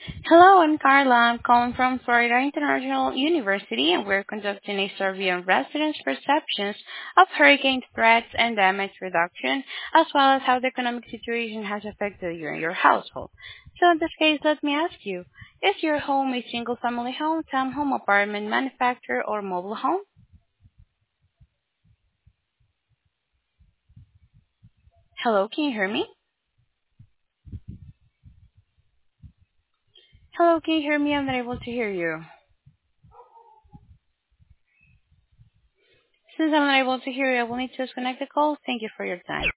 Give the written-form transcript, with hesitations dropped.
Hello, I'm Carla. I'm calling from Florida International University, and we're conducting a survey on residents' perceptions of hurricane threats and damage reduction, as well as how the economic situation has affected you and your household. So in this case, let me ask you, is your home a single-family home, townhome, apartment, manufactured, or mobile home? Hello, can you hear me? Hello, can you hear me? I'm not able to hear you. Since I'm not able to hear you, I will need to disconnect the call. Thank you for your time.